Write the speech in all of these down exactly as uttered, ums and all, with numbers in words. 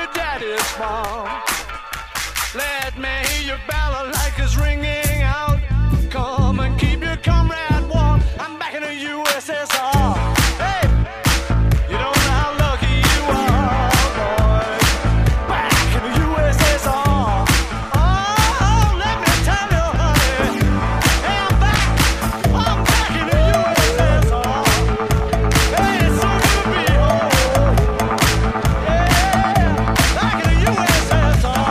your daddy's farm. Let me hear your ballad like it's ringing out. Come and keep your comrade warm. I'm back in the U S S R. Hey, you don't know how lucky you are, boy. Back in the U S S R. Oh, let me tell you, honey. Hey, I'm back. I'm back in the U S S R. Hey, it's so good to be home. Yeah, back in the U S S R.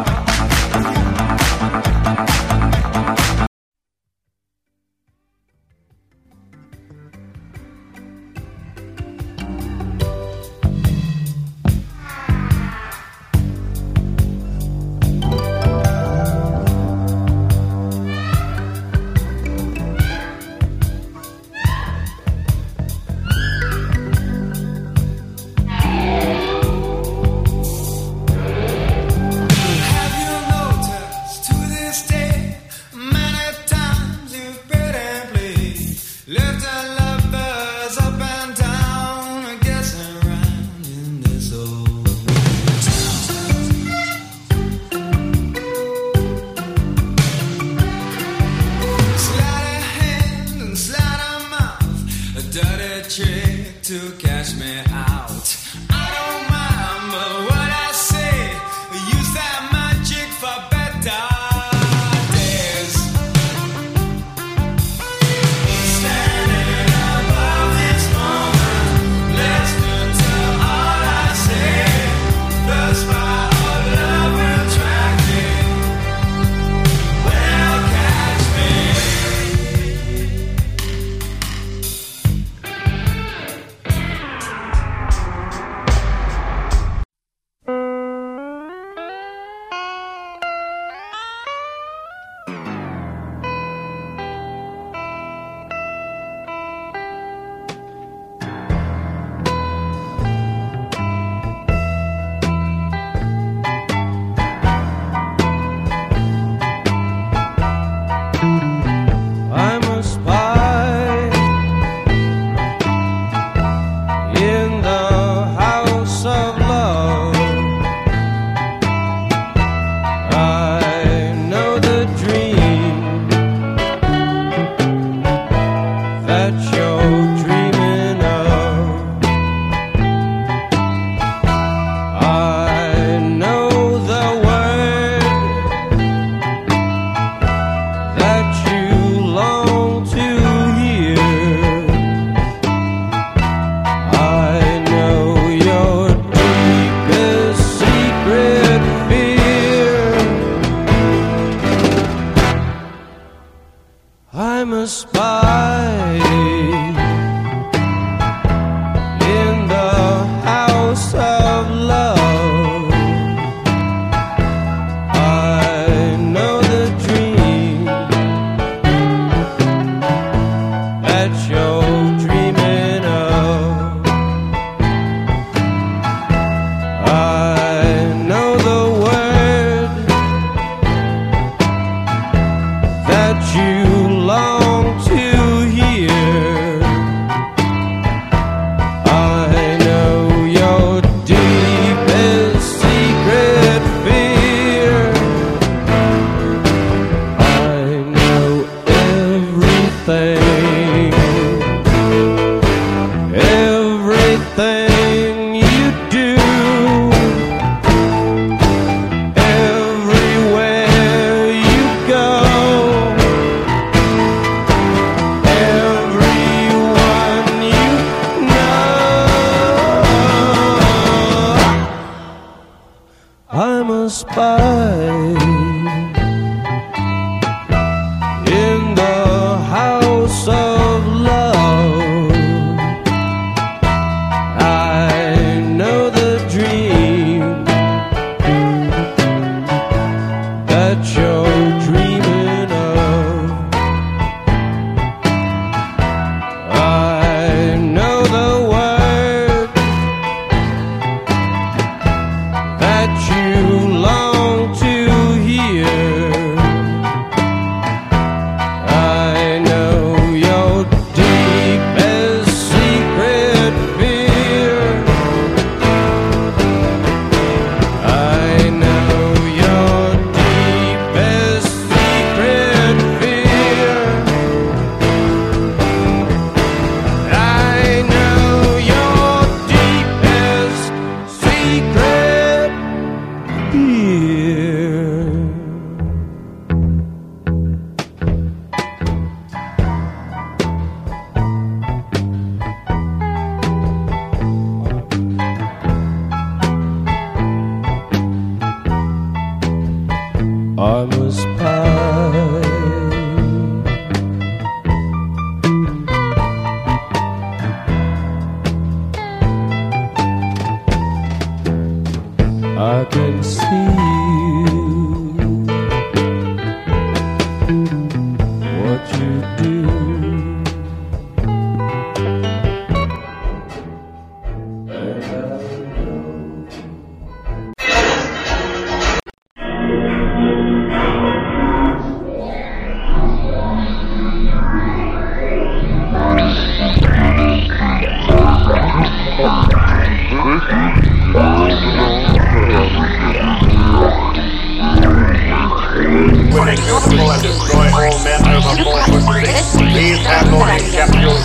Have you noticed to this day many times you've been and played, left our lovers up and down, guessing around in this old slide a hand and slide a mouth, a dirty trick to cash me out. I don't mind, but what I say, use that magic for better days. Standing above this moment, listening to all I say, the spot of love attracting will catch me. I'm a spy in the house of love. I know the dream that you're dreaming of. I know the word that you long to hear. I know your deepest secret fear. I'm a spy in the house of love. I know the dream that you're dreaming of. I know the word that you long to hear. I know your deepest secret fear. I know everything.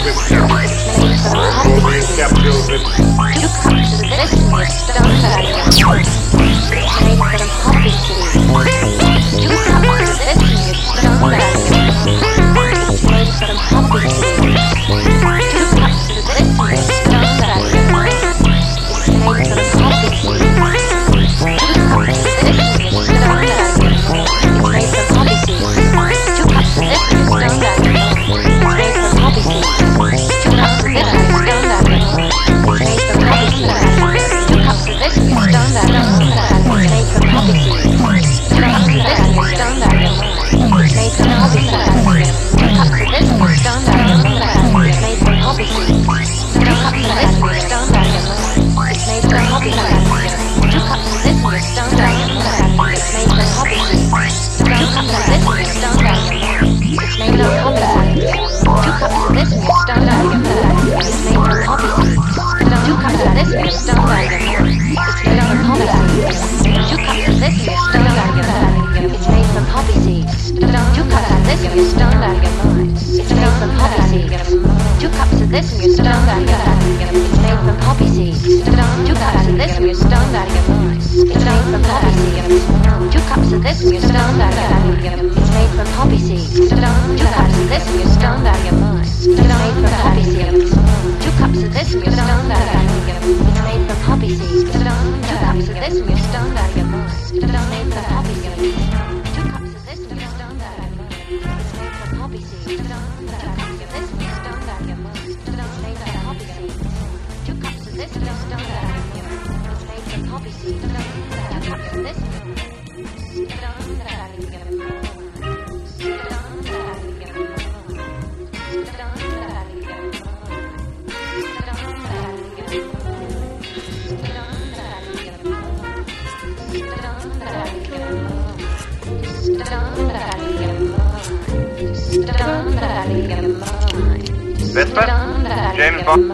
James Bond.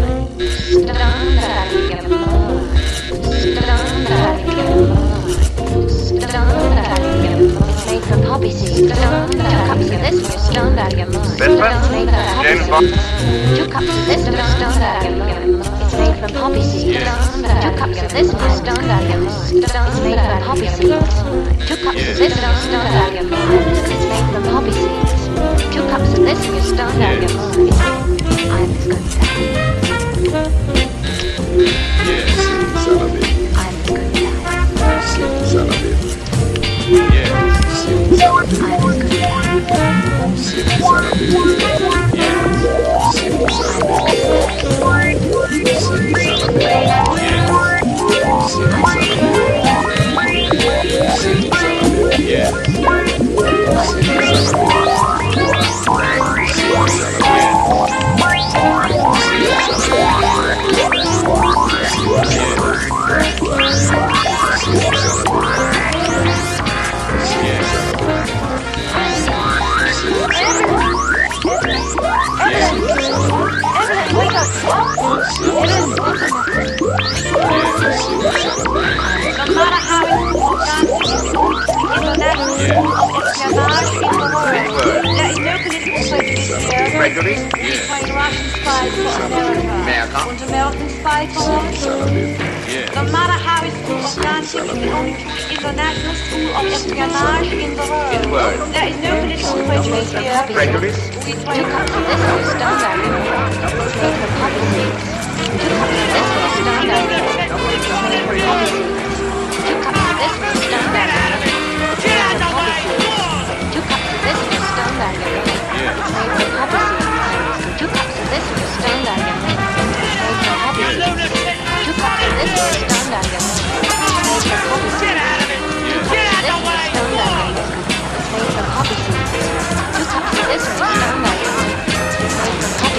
Made from poppy seeds. Two cups of this and you're stoned out of your mind. Vespa? James Bond. Two cups of this and you're stoned out of your mind. It's made from poppy seeds. Two cups of this and you're stoned out of your mind. It's made from poppy seeds. Two cups of this and you're stoned out of your mind. It's made from poppy seeds. Two cups of this and you're stoned out of your mind. I'm as good as that. Yes, son of it. I'm as good as that. Son of it. Yes, son of it. I'm as good as that. Son of it. Yes, son of it. No matter how important international espionage in the world, there is no political prejudice here. Prejudice? Between Russian spies for America and American spies for Russia. No matter how important it is the only truly international school of espionage in the world, there is no political prejudice here. Prejudice? Two cups of this and you're stoned out of your mind. It's made from poppy seeds. Two cups of this and you're stoned out of your mind. It's made from poppy seeds. Two cups of this and you're stoned out of your mind. It's made from poppy seeds. Two cups of this and you're stoned out of your mind. It's made from poppy seeds. Two cups of this and you're stoned out of your mind. It's made from poppy seeds. Two cups of this and you're stoned out of your mind. It's made from poppy seeds. Two cups of this and you're stoned out of your mind. It's made from poppy seeds. Two cups of this and you're stoned out of your mind. It's made from poppy seeds.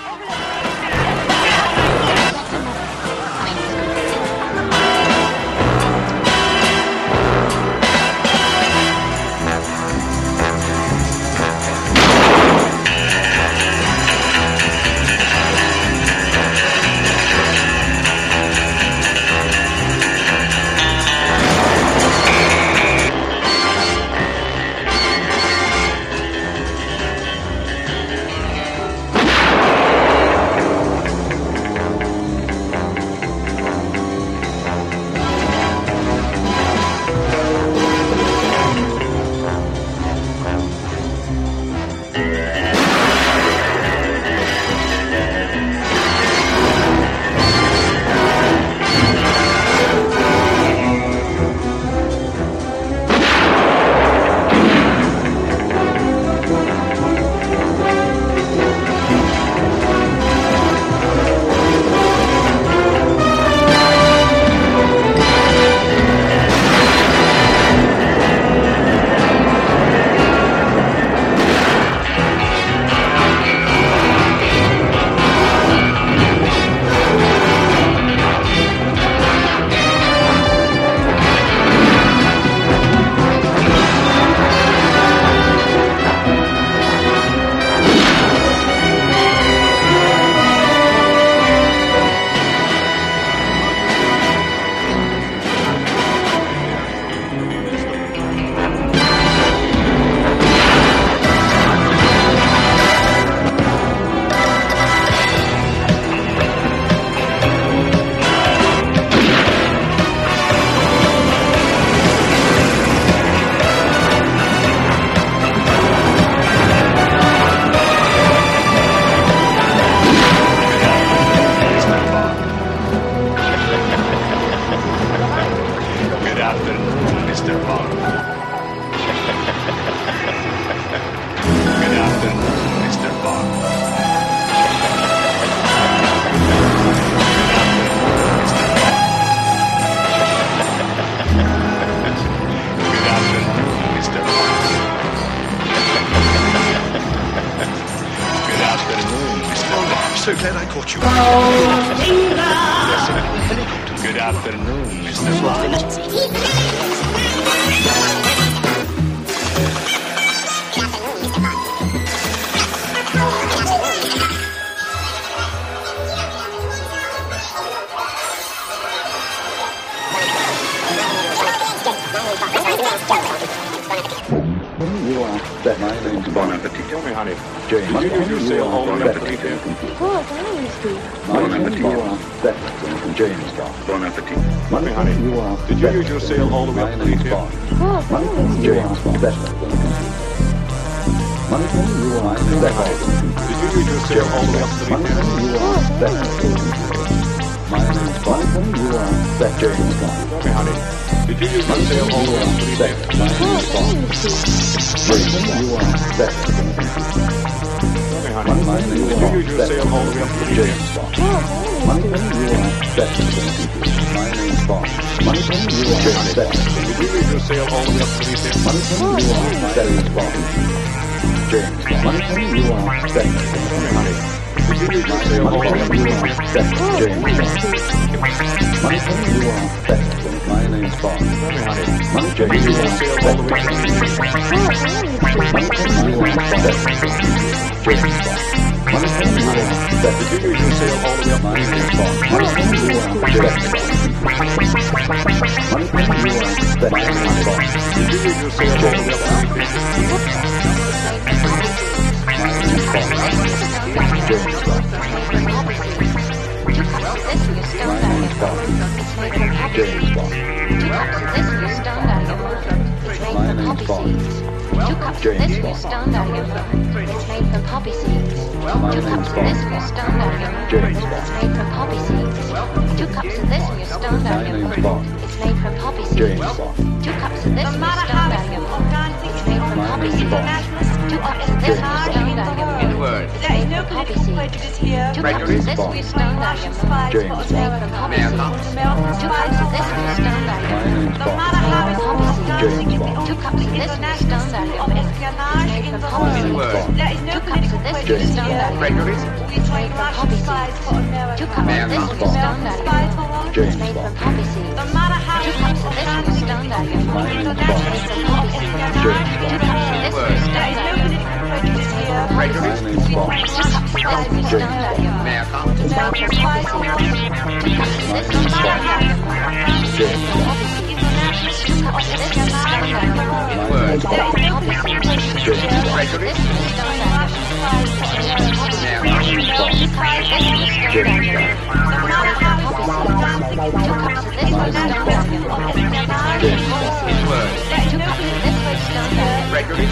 so glad I caught you. Good afternoon, Mister Bond. You are that my name's Bon Appetit. Tell me, honey, James. did you use your sail all the way up to the here? Bon Appetit. You are that James Bond. Bon Appetit. Tell me, honey, You are did you use your sail all the way my up to the name's here? Bond. James Bond. That you are that Did you use your sail all the way up to the here? You are that my name's Bond. You are that James Bond. Tell me, honey, did you use your sail all the way up to the here? My name's Bond. James, you are that. Tell me, honey, did you use your sail all the way up to the here? James Bond. My name you are that. My name's Bond. My name you are that. Did you use your sail all the way up to the here? My name you are that is Bond. James Bond. My name you are that. Tell me, honey, did you use your sail all the way up to the here? That James Bond. My name you are that. My name's Bond. Tell me, honey, My did James you use you your are sail that. all the way up to the here? My name you are that. James Bond. My name you are that. Did you use your sail all the way up to My the name here? is Bond. My name you are that. My name you are that. My name is Bond. Did you use your sail all the way up to the here? My name is Bond. James Bond. My name is Bond. James Bond. My name's Bond. Two cups of this James for your Bond. stone value. It's made from poppy seeds. My Two name's cups of Bond. this for your stone value. James It's Bond. made from poppy seeds. Two cups of this for your stone My value. name's Bond. It's made from poppy seeds. James Bond. Two cups of this No for your matter stone how value. it's is made from poppy seeds. Two cups of this will stone down your In a moon. word. There is no political prejudice here. Two cups of this will stone down your moon. It's made from poppy seeds. Two cups of this will stone down your moon. America. No matter how it's poppy seeds. James Bond. Two cups of this will stone down your moon. It's made from poppy In a seeds. word. There is no political prejudice here. Gregory. It's made from poppy seeds. Two cups of this will stone down your moon. It's made from poppy seeds. No matter how Two cups of this will stone down your moon. It's made from poppy seeds. Two cups of this will stone down your moon. Gregory. Two cups of this will stone down your moon. America. It's made from poppy seeds. Two cups of this will stone down your moon. It's made from poppy seeds. Two cups of this will stone down your moon. In a word. It's made from poppy seeds. Gregory. This will stone down your moon. America. Two cups of this will stone down your moon. No matter how poppy seeds. Two cups of this will stone down your moon. It's made from poppy seeds. In a word. Two cups of this will stone down your moon. Gregory.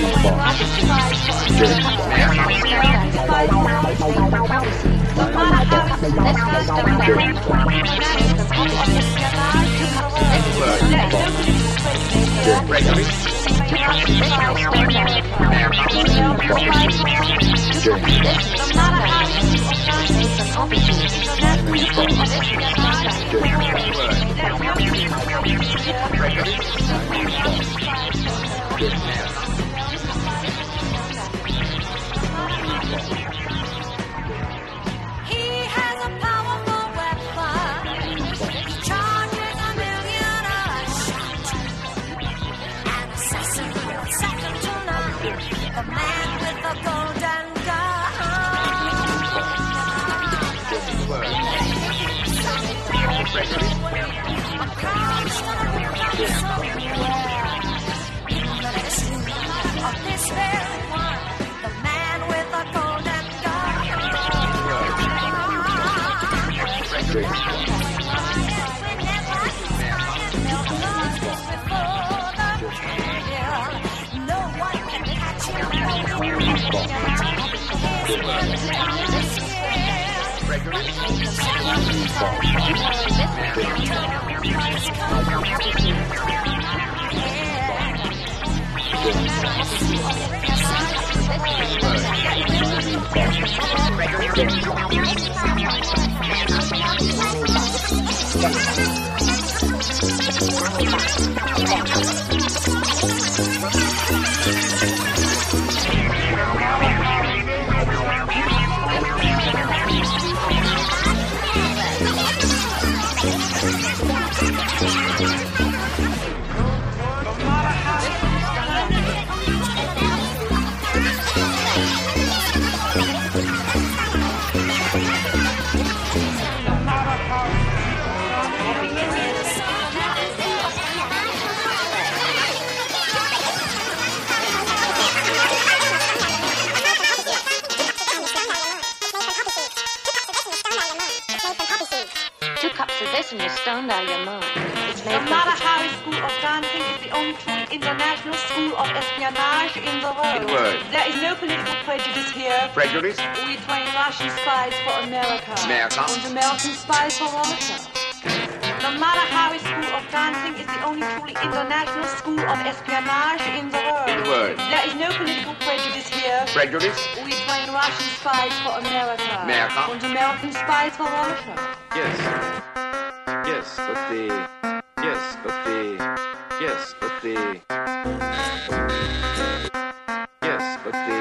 He has a powerful weapon. He charges a million a shot. An assassin, second to none. The man with the golden gun. A constant somewhere. In the history of this very one. The man with the golden no one can catch Two cups of this and you're stoned out of your mind. It's made The from Mata Hari School of Dancing is the only truly international school of espionage in the world. In word. There is no political prejudice here. Prejudice? We train Russian spies for America. America. And American spies for Russia. The Mata Hari School of Dancing is the only truly international school of espionage in the world. In word. There is no political prejudice here. Prejudice? We train Russian spies for America. America. And American spies for Russia. Yes. Yes, but the. Yes, but the. Yes, but the. Yes, but the.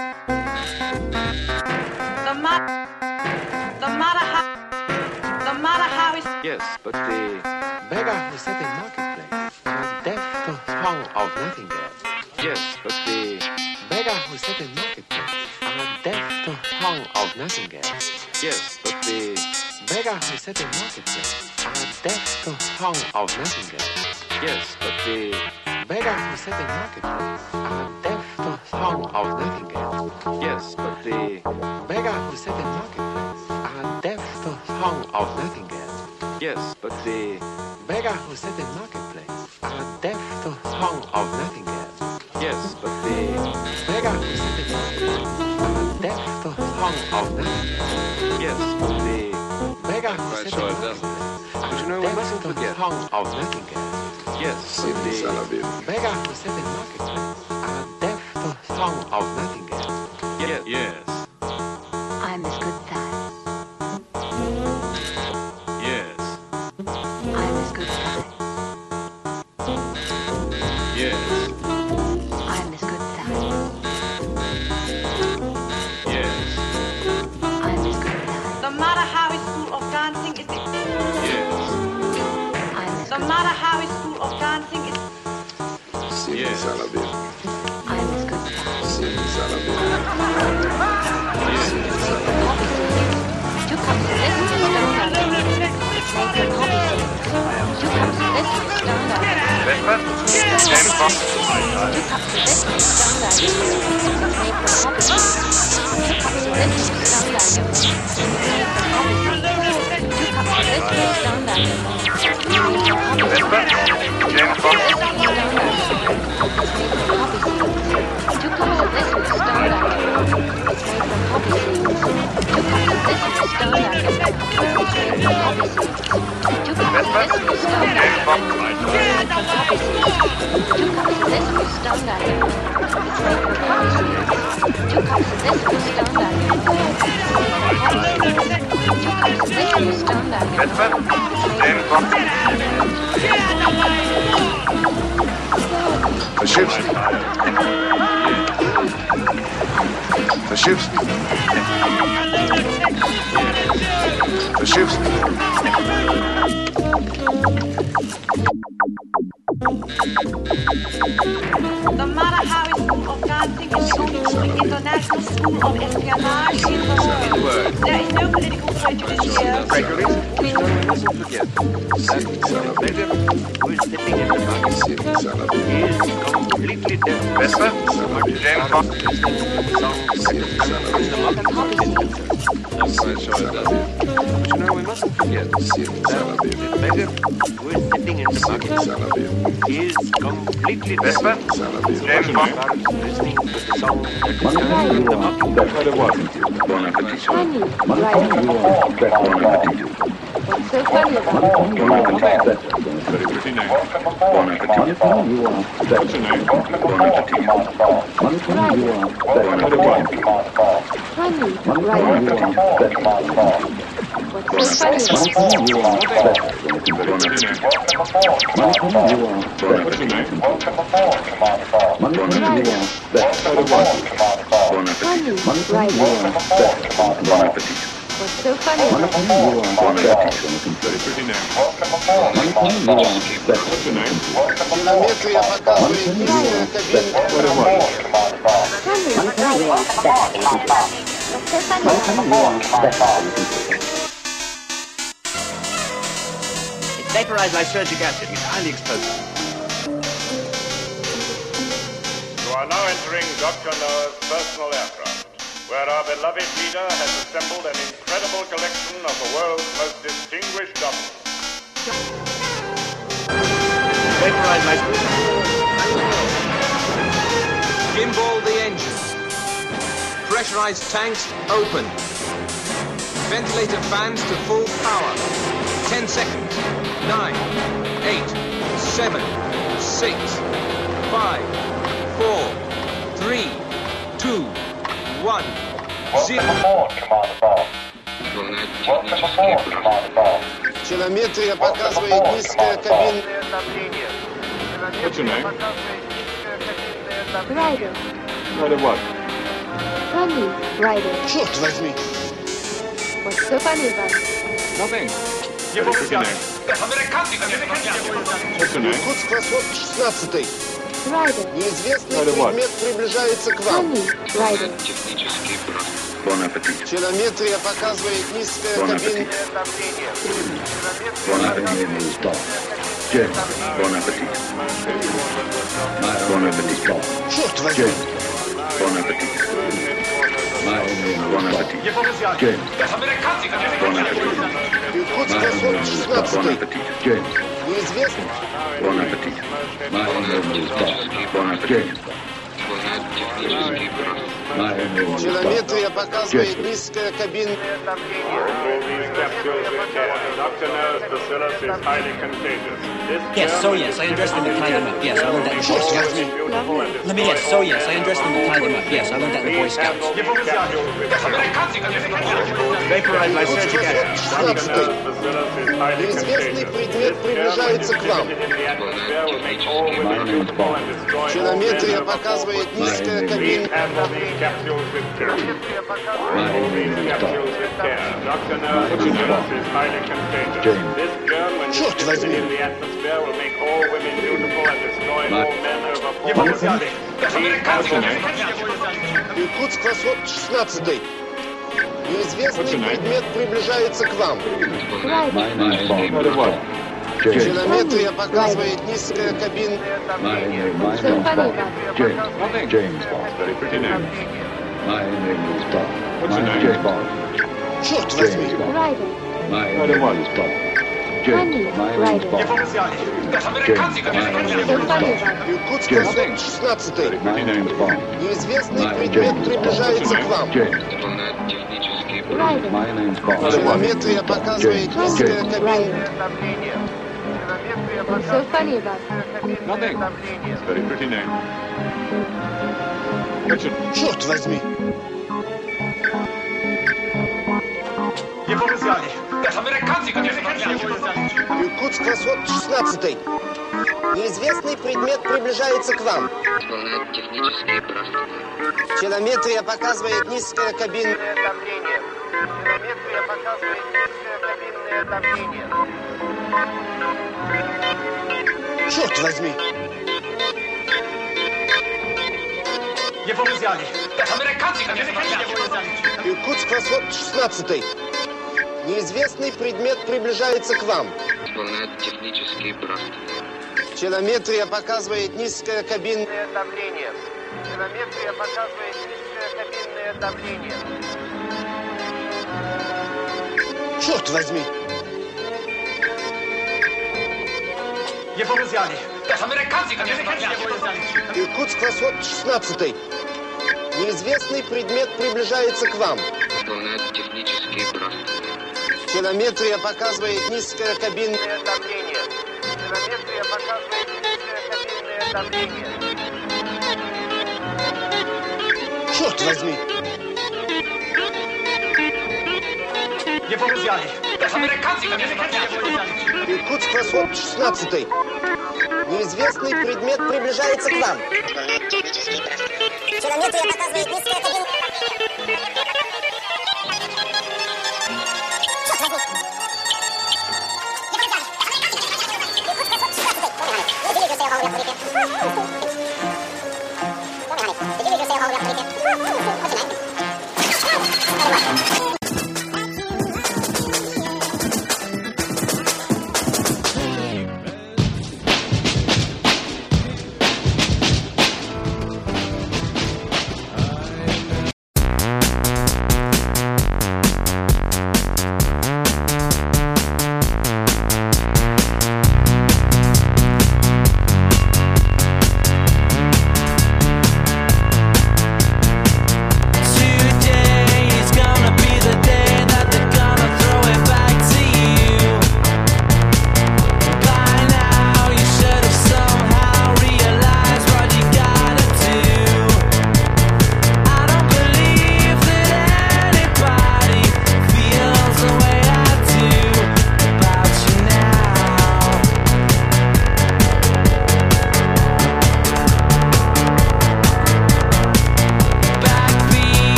The Mata... The Mata Hari... The Mata Hari... Yes, but the. Beggar who sat in marketplace, and deaf to tongue of nightingale. Yes, but the. Beggar who sat in marketplace, and deaf to tongue of nightingale. Yes, but the. Beggar who sat in marketplace, and deaf to tongue of nightingale. Yes, but the. Beggar who sat in marketplace, and deaf to tongue of nightingale. Yes, but the. Beggar who sat in marketplace, and deaf to tongue of nightingale. Yes, but the. Beggar who sat in marketplace, and deaf to tongue of nightingale. Yes, but the. Beggar who sat in marketplace, and deaf to tongue of nightingale. Yes, but the. Beggar who sat in marketplace, But you know, we mustn't forget. tongue of nightingale. Yes, but the. Beggar who sat in marketplace, tongue of nightingale. Yes, yes, I'm as good that. yes, I'm as good that. yes, I'm as good that. yes, I'm as good that. No matter how his school of dancing is, yes, I'm as no good matter how his school of dancing is, yes, I'm as good that. Two cups of this with stone onion. It's made from poppy seeds. Two cups of this with stone onion. Vesper? James Bond. Two cups of this with stone onion. It's made from poppy seeds. Two cups of this with stone onion. It's made from poppy seeds. Two cups of this with stone onion. It's made from poppy seeds. Vesper? James Bond. It's made from poppy seeds. Two cups of this with stone onion. It's made from poppy seeds. Two cups of this with stone onion. It's made from poppy seeds. Two cups of this with stone onion. James Bond. It's made from poppy seeds. Two cups of this with stone onion. It's made from poppy seeds. Two cups of this with stone onion. It's made from poppy seeds. Two cups of this with stone onion. Vesper? James Bond. Fashivsky. Fashivsky. Fashivsky. no matter how his school of dancing is the only international school of espionage in the world. There is no political prejudice here. Gregory, we mustn't forget that Medvedev, who is sitting in the market, is completely deaf. Vesper? James Bond. Listening to the songs second canon from the market. I'm quite sure it does. But you know, we mustn't forget that Medvedev, who is sitting in the market, is completely deaf. Vesper? James Bond. Listening to the songs second canon from the market. Buon appetito. Buon appetito. What's so funny about it? Buon appetito. Very pretty name. Buon appetito. What's your name? Buon appetito. Buon appetito. Funny, right? What's so funny about it? Buon appetito. What's your name? Buon appetito. Buon appetito. Right. Buon appetito. What's so funny about it? Buon appetito. Very pretty name. What's your name? Километрия показывает низкая кабина. Funny, right. What's so funny about it? It's vaporized lysergic acid. It's highly explosive. You are now entering Doctor Noah's personal aircraft, where our beloved leader has assembled an incredible collection of the world's most distinguished doubles. Vaporized lysergic. Gimbal the engine. Pressurized tanks open. Ventilator fans to full power. Ten seconds. Nine, eight, seven, six, five, four, three, two, one, zero. Телометрия показывает низкое кабинное давление. What's your name? Ryder. Ryder what? Funny, Ryder. Черт возьми! What's so funny about it? Nothing. Very pretty name. What's your name? Иркутск, восход шестнадцатый. Ryder. Неизвестный Ryder what? предмет приближается к вам. Funny, Ryder. Buon appetito. Телометрия показывает низкое Buon кабинное appetito. давление. Buon appetito. Buon appetito. Buon appetito. Черт возьми! Buon appetito. Buon appetito. Buon appetito. Иркутск, восход Buon шестнадцатый. appetito. Неизвестный. Buon appetito. Buon appetito. Buon appetito. Телометрия показывает низкое кабинное Yes, so yes, I undressed them and tied them up. Yes, I learned that in the Boy Scouts. Let me guess, so yes, I undressed them and tied them up. Yes, I learned that in the Boy Scouts. Vaporize my surgic acid. Неизвестный предмет приближается к вам. Телометрия показывает низкое кабинное Черт возьми! Иркутск, восход шестнадцатый. Неизвестный предмет приближается к вам. Телометрия показывает низкое кабинное давление. Черт возьми! Иркутск, восход шестнадцатый. Неизвестный предмет приближается к вам. Телометрия показывает низкое кабинное давление. What's so funny about that? Nothing. It's a very pretty name. Richard. Черт возьми! Его взяли. Это американцы, конечно. Иркутск, восход шестнадцатый. Неизвестный предмет приближается к вам. Телометрия показывает низкое кабинное давление. Телометрия показывает низкое кабинное давление. Черт возьми! Его взяли. Это американцы, конечно. Иркутск, восход шестнадцатый. Неизвестный предмет приближается к вам. Телометрия показывает низкое кабинное давление. Телометрия показывает низкое кабинное давление. Черт возьми! Его взяли. Это американцы, конечно. Иркутск, восход шестнадцатый. Неизвестный предмет приближается к вам. Телометрия показывает низкое кабинное давление. Телометрия показывает низкое кабинное давление. Черт возьми! Его взяли. Это американцы, конечно. Иркутск, восход шестнадцатый. Неизвестный предмет приближается к вам. Телометрия показывает низкое кабинное давление.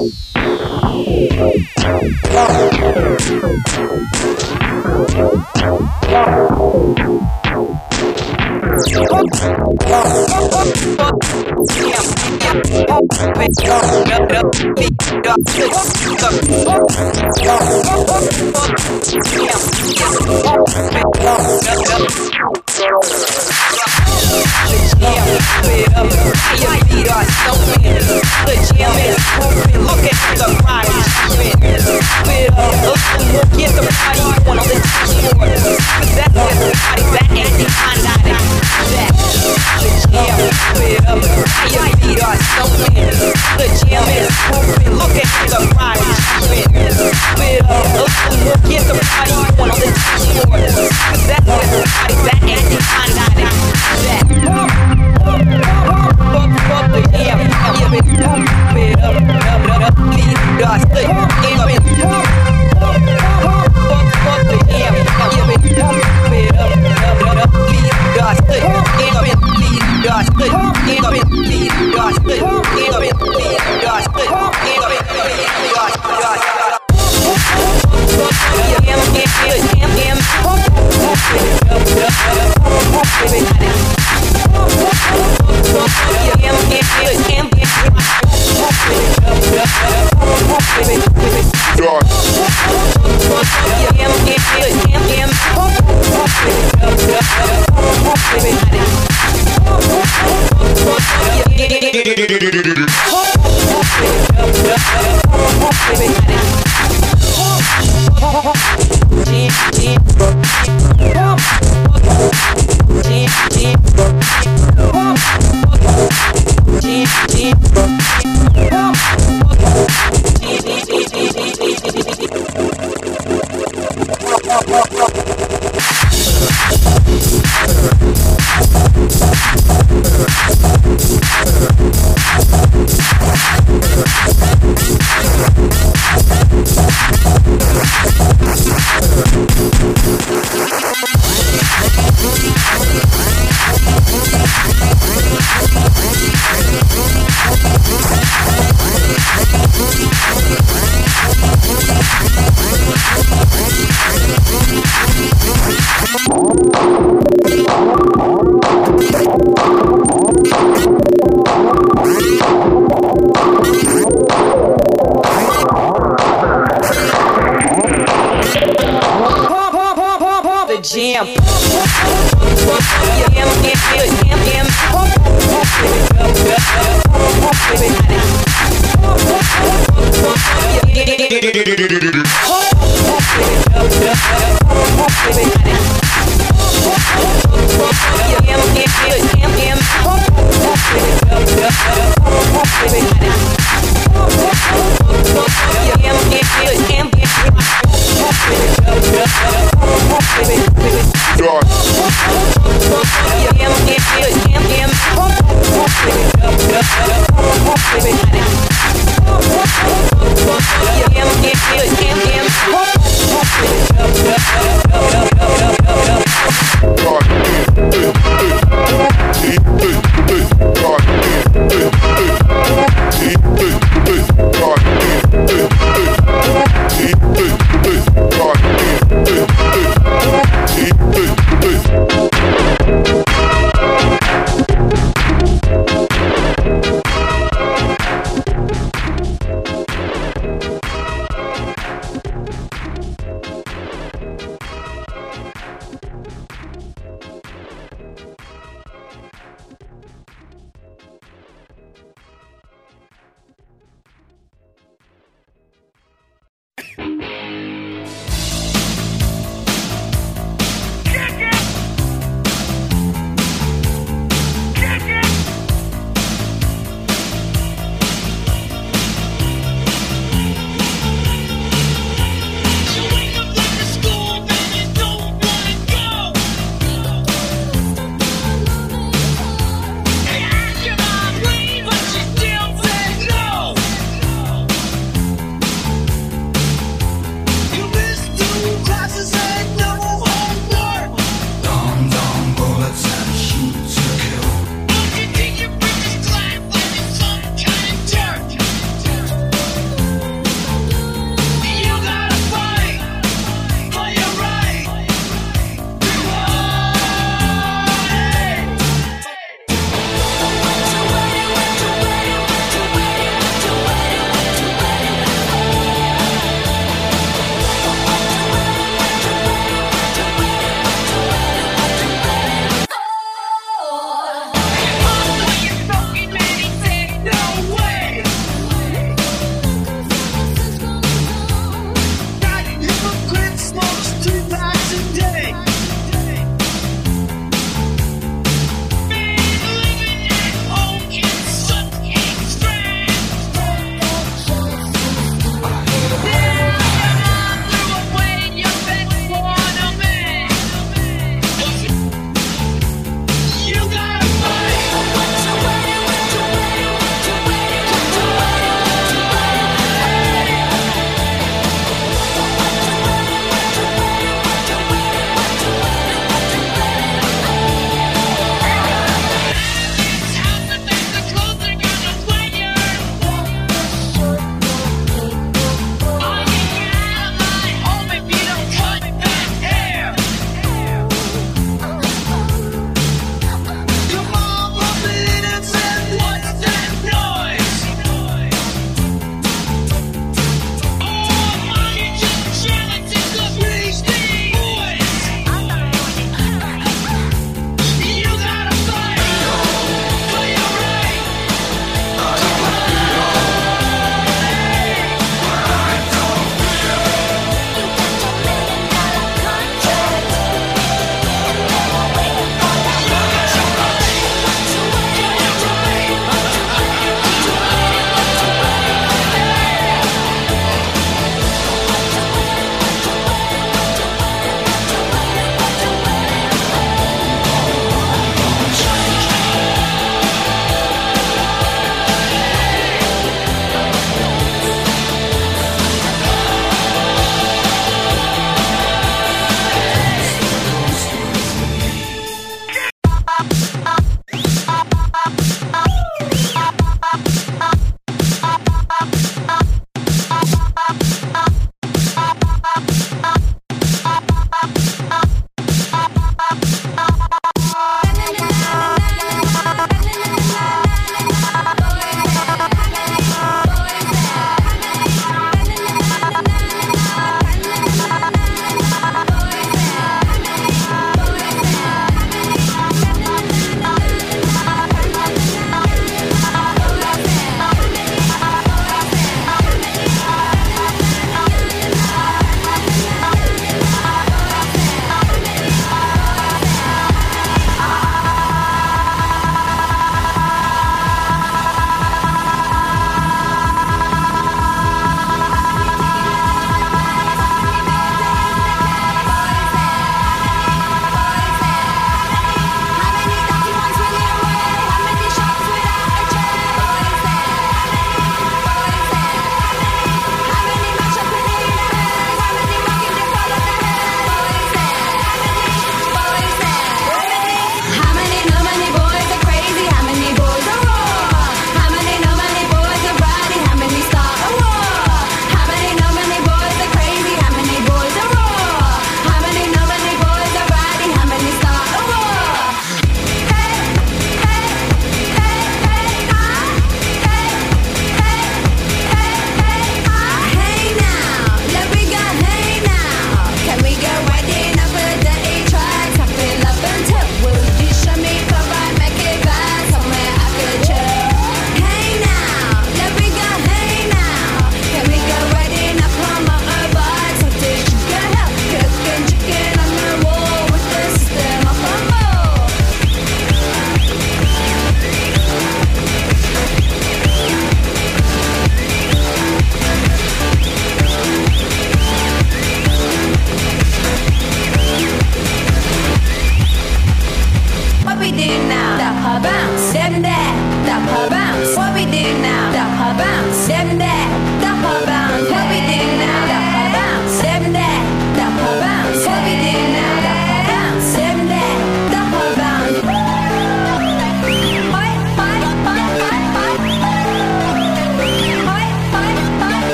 Baby,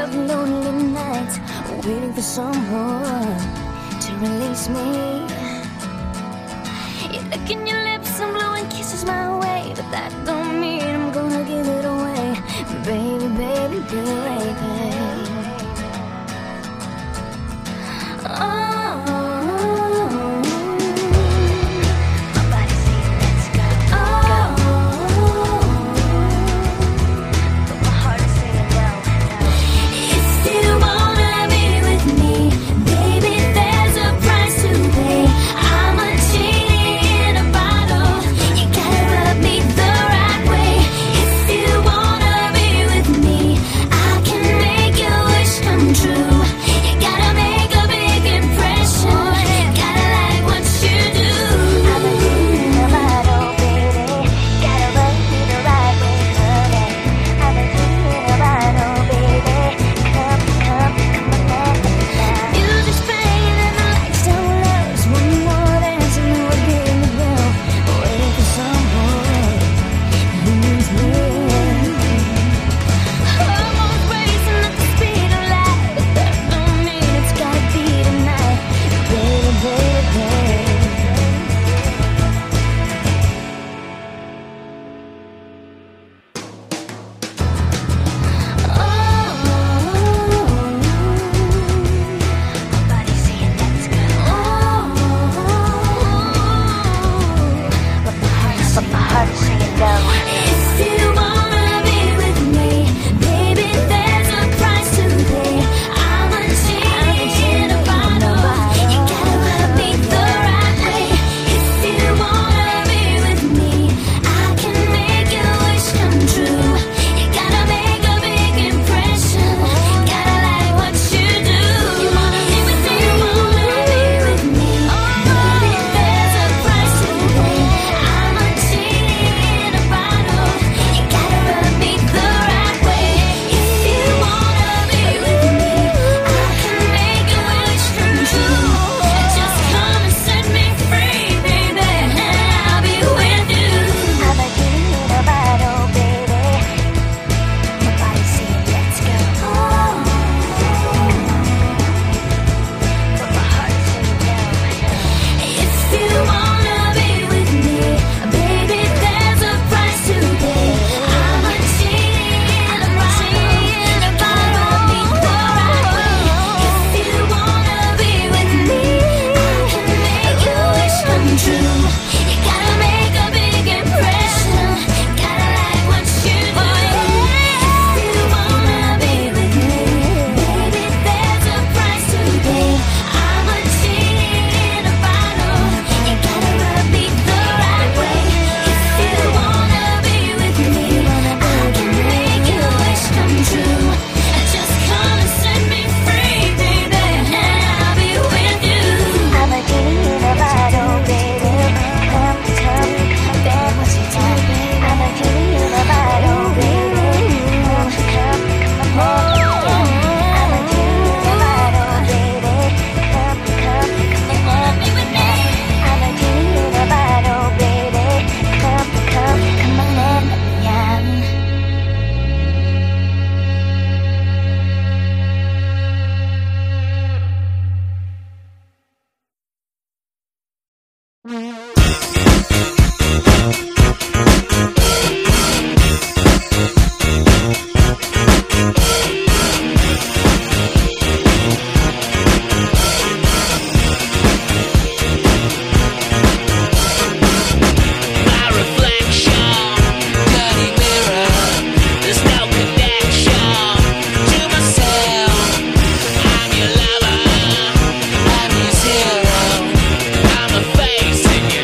of lonely nights, waiting for someone to release me. You're licking your lips and blowing kisses my way, but that don't mean I'm gonna give it away. Baby, baby, baby. Oh. I'm a face in your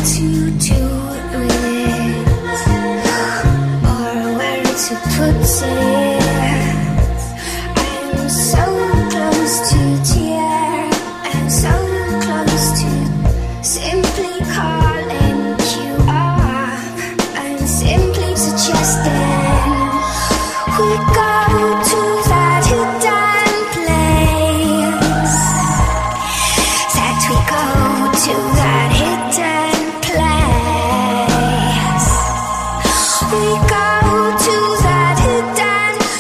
to do with it, or where to put it. I'm so close to tears, I'm so close to simply calling you up. I'm simply suggesting we go to that hidden place. That we go to that hidden place. We go to that hidden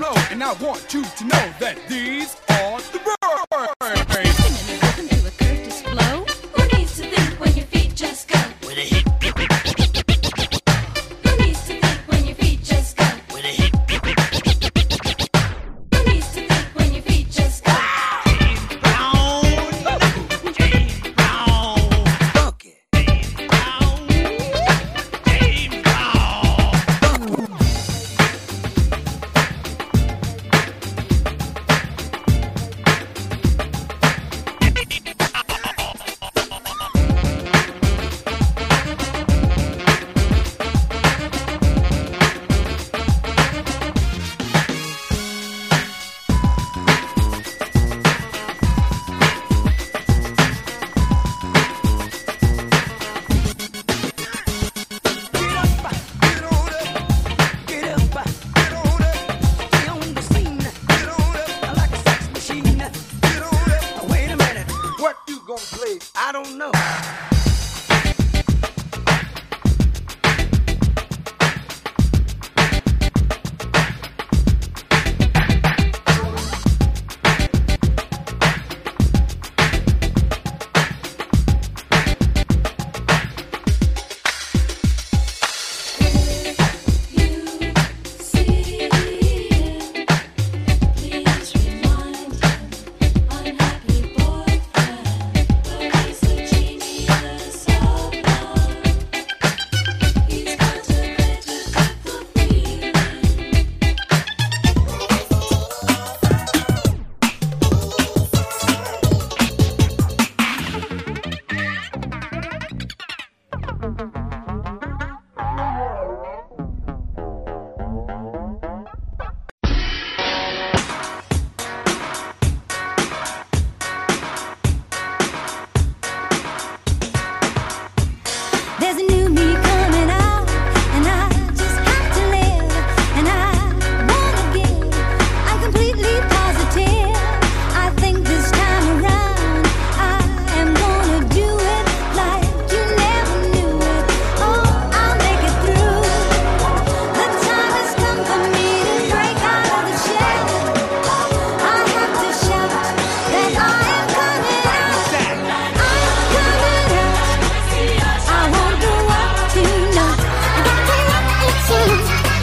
flow, and I want you to know that these are the words. Flow? Who needs to think when your feet just go? With a hip. Who needs to think when your feet just go? With a hip. Who needs to think when your feet just go? James Brown, James Brown, Bucket. James Brown, James I don't know. There's a new me coming out, and I just have to live, and I wanna give. I'm completely positive. I think this time around I am gonna do it like you never knew it. Oh, I'll make it through. The time has come for me to break out of the shell. I have to shout that I am coming out. I'm coming out. I want the world to know. I got to let it see.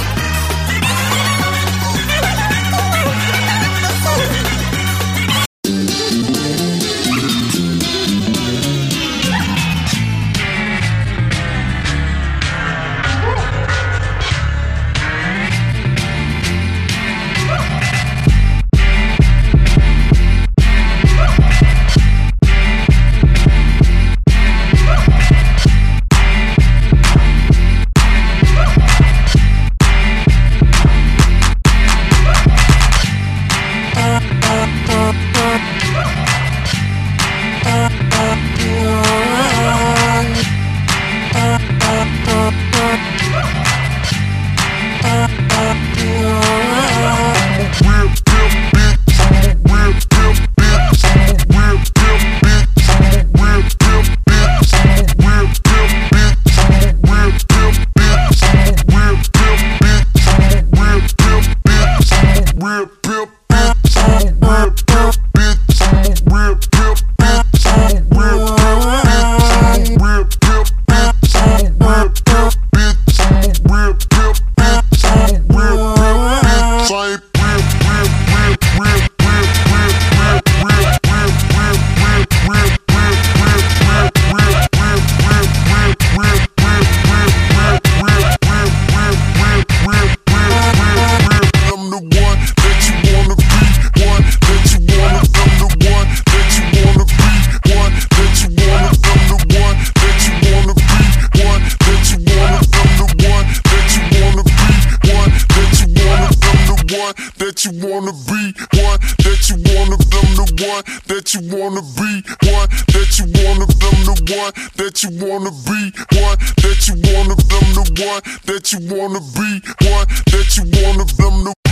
That you wanna be one, that you wanna them the one, that you wanna be one, that you wanna them the one, that you wanna be one, that you wanna them the one, that you wanna be one, that you wanna them the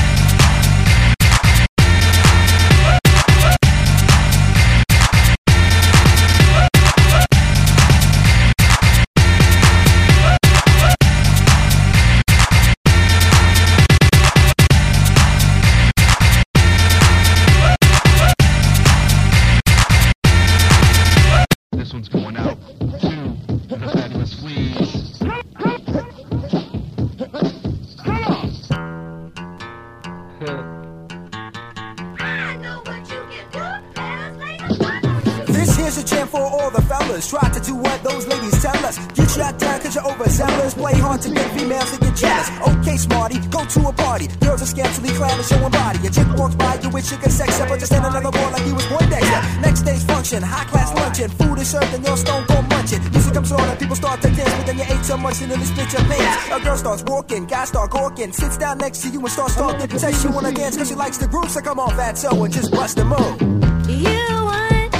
Here's a jam for all the fellas. Try to do what those ladies tell us. Get shot down cause you're overzealous. Play hard to get females to get jealous. Okay, smarty, go to a party. Girls are scantily clad and showing body. A chick walks by you with chicken sex, but just stand another boy like he was Poindexter. Next day's function, high class luncheon. Food is served and you're stone cold munching. Music comes on and people start to dance, but then you ate so much and then you split your pants. A girl starts walking, guys start gawking. Sits down next to you and starts talking. Says she wanna dance cause she likes the groove, so come on, fatso, and just bust the move. You want,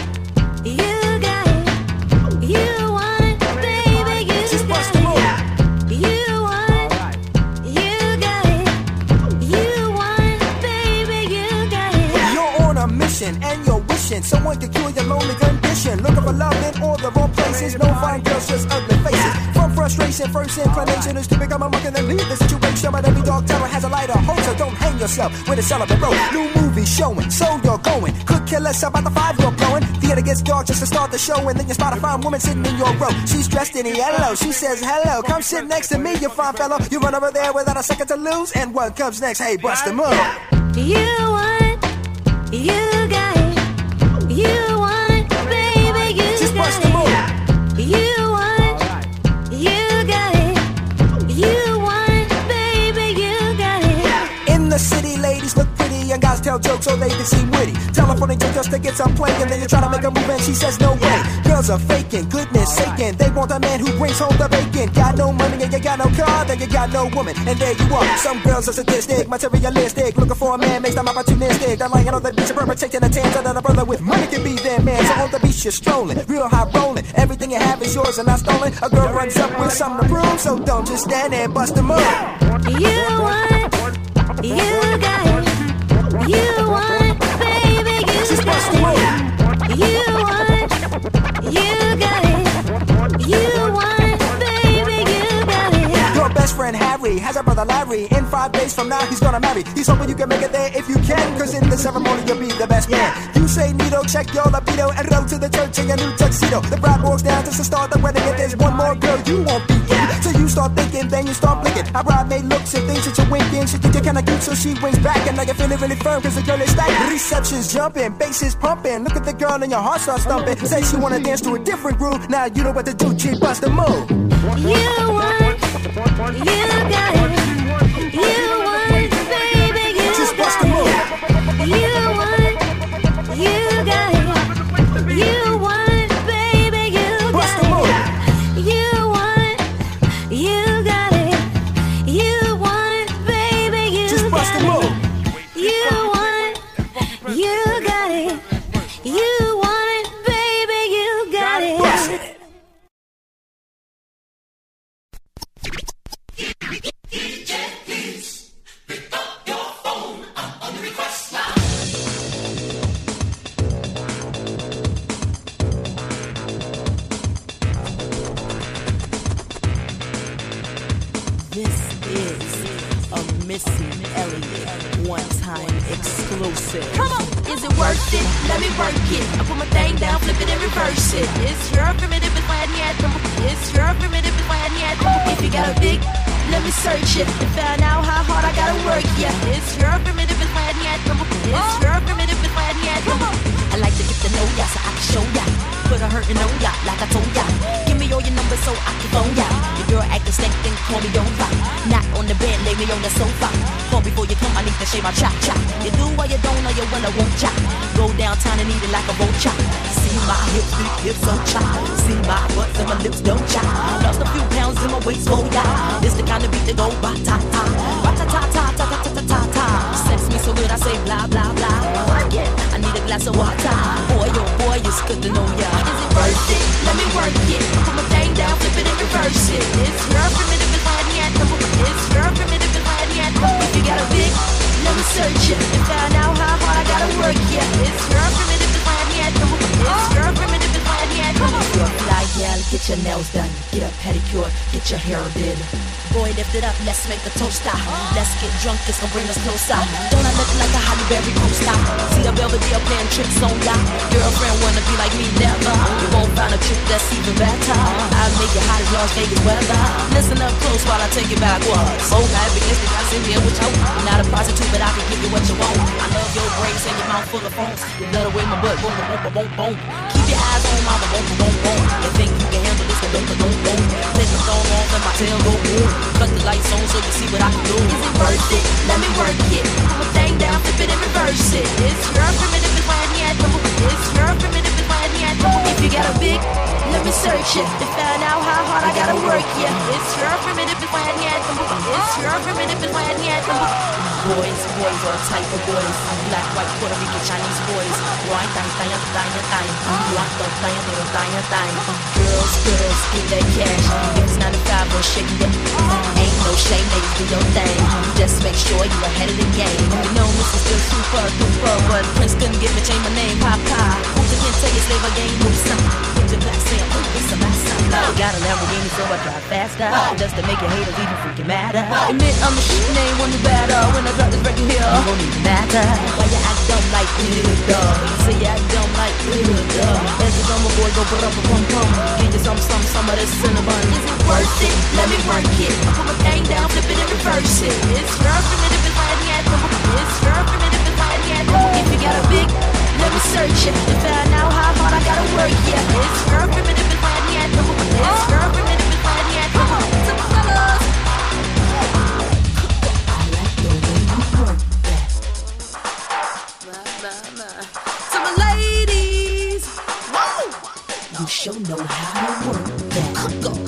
you got it. You want, baby, you just got bust the move. it. You want, you got it. You want, baby, you got it. You're on a mission and you're wishing someone can cure your lonely condition. Looking for love in all the wrong places. No fine girls, just ugly faces. From frustration, first inclination is to become a monk and then leave the situation. But every dog tower has a lighter hope, so don't hang yourself with a celibate rope. New movie showing, so you're going. Could kill us about the five you're blowing. Theater gets dark just to start the show, and then you spot a fine woman sitting in your row. She's dressed in yellow. She says hello, come sit next to me, you fine fellow. You run over there without a second to lose, and what comes next? Hey, bust the move. You want, you got it. You want, baby, you just got bust it. the move. You want, you got it. You want, baby, you got it. In the city, ladies look pretty and guys tell jokes so they can seem witty. Telephoning to just to get some play, and then you try to make a move and she says no way. Girls are faking, goodness saking. They want a man who brings home the bacon. Got no money and you got no car, then you got no woman, and there you are. Some girls are sadistic, materialistic, looking for a man makes them opportunistic. They're lying on the beach, perpetrating a tan, that a brother with money can be their man. So on the beach you're strolling, real high rolling. Everything you have is yours and not stolen. A girl runs up with something to prove, so don't just stand there and bust the move. You want, you got it. You want, baby, you just bust the got move. it. You want, you got it. You want, baby, you got it. Your best friend Harry has a brother Larry. In five days from now he's gonna marry. He's hoping you can make it there if you can, cause in the ceremony you'll be the best man. You say needle, check your libido, and roll to the church in your new tuxedo. The bride walks down just to start the wedding, and there's one more girl you won't be in. So you start thinking, then you start blinking. Our bridemaid looks and thinks that you're winking. She thinks you're kinda cute, so she winks back, and now you're feeling really firm cause the girl is stacked. Reception's jumping, bass is pumping. Look at the girl and your heart starts thumping. Say she wanna dance to a different groove. Now you know what to do, G, bust the move. You want, you got it. You want, baby, you just bust got the move. it. You want, you got it. You want, baby, you bust got the move. it. You want, you got it. You want, baby, you just bust the got move. it. You want, you got it. You want, baby, you got it. Bust it. D J, please pick up your phone. I'm on the request line. This is a Missy Elliott one-time exclusive. Come on, is it worth it? Let me work it. I put my thing down, flip it and reverse it. It's your primitive, it's my anthem. It's your primitive, it's my anthem. If you got a big, let me search it and find out how hard I gotta work. Yeah, it's your primitive, it's my anthem. It's your primitive, it's my anthem. I like to get to know ya so I can show ya. Put a hurtin' on ya like I told ya. Give me all your numbers so I can phone ya. Your girl acting stank, then call me over. Not on the bed, lay me on the sofa. Call before you come, I need to shave my chop chop. You do or you don't, or you will or won't chop. Go downtown and eat it like a vulture. See my hips, big hips on chop. See my butts and my lips don't chop. Lost a few pounds in my waist, oh yeah. This the kind of beat that go ba-ta-ta. Ba-ta-ta-ta-ta-ta-ta-ta-ta. Sex me so good I say blah blah blah. Yeah, I need a glass of water. Boy, oh boy, it's good to know ya. Is it worth it? Let me work it. Put my thing down, flip it and reverse it. It's your primitive, it's my anthem. It's your primitive, it's my anthem. If you got a big, let me search it and find out how hard I gotta work. Yeah, it's your primitive, it's my anthem. It's your primitive, it's my anthem. You're a fly gal, get your nails done, get a pedicure, get your hair did. Boy, lift it up, let's make a toast stop. Let's get drunk, it's gonna bring us closer. Don't I look like a Halle Berry poster? See the Belvedere playing tricks on ya. Girlfriend wanna be like me, never. You won't find a chick that's even better. I'll make it hot as Las Vegas weather. Listen up close while I take you backwards. Oh, I begins to got in here with you. I'm not a prostitute, but I can give you what you want. I love your brain face and your mouth full of phones. You blood away my butt, boom, boom, boom, boom, boom. Keep your eyes on my boom, boom, boom, boom. You think you can handle this, but don't, don't, don't. Take the phone off and my tail go boom. Cut the lights on so you see what I can do. Is it worth it? Let me work it. Put my thing down, flip it and reverse it. It's your primitive, it's why I need it. It's your primitive, it's why I need it. If you got a big, let me search it to find out how hard I gotta work. Yeah, it's your primitive, it's why I need it. It's your primitive, it's why I need it. Boys, boys, all type of boys. Black, white, Puerto Rican, Chinese boys. White, thang, thang, thang, thang. White, thang, thang, thang, thang. Girls, girls, get that cash. If it's nine to five, don't shake that. Ain't no shame, ladies, do your thing. Just make sure you're ahead of the game. You know, Missus Still super, super, but Prince couldn't give me change my name. Papa, who can tell you slave a game? Move some. Put your black sand, put some last time. I got a Lamborghini, so I drive faster. Just to make your haters even freaking madder. Admit I'm the shit name when you batter. When I drop this record here, you won't even matter. Why you act dumb like little dog? Say you act dumb like little dog. As a drummer boy, go put up a pum pum. Give you some, some, some of this cinnamon. Is it worth it? Let me work it. I put my thing down, flip it and reverse it. It's your primitive, it's why I need it. It's your primitive, it's why I need it. If you got a big, let me search it to find out how hard I gotta work. Yeah, it's your primitive, it's why I need it. It's your primitive, it's why I need it. Come on, to my fellas. To my ladies, whoa, you sure know how to work that. Go.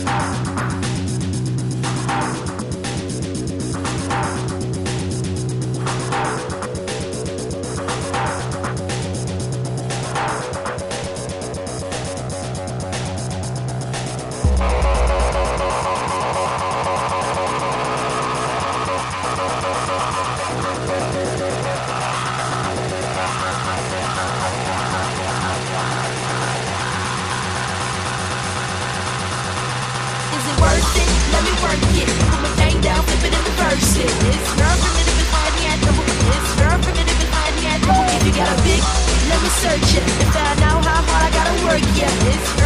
Let me work it. Put my thing down, flip it and reverse it. It's your primitive, it's why I need it. It's your primitive, it's why I need it. If you got a big, let me search it to find out how hard I gotta work. Yeah, it's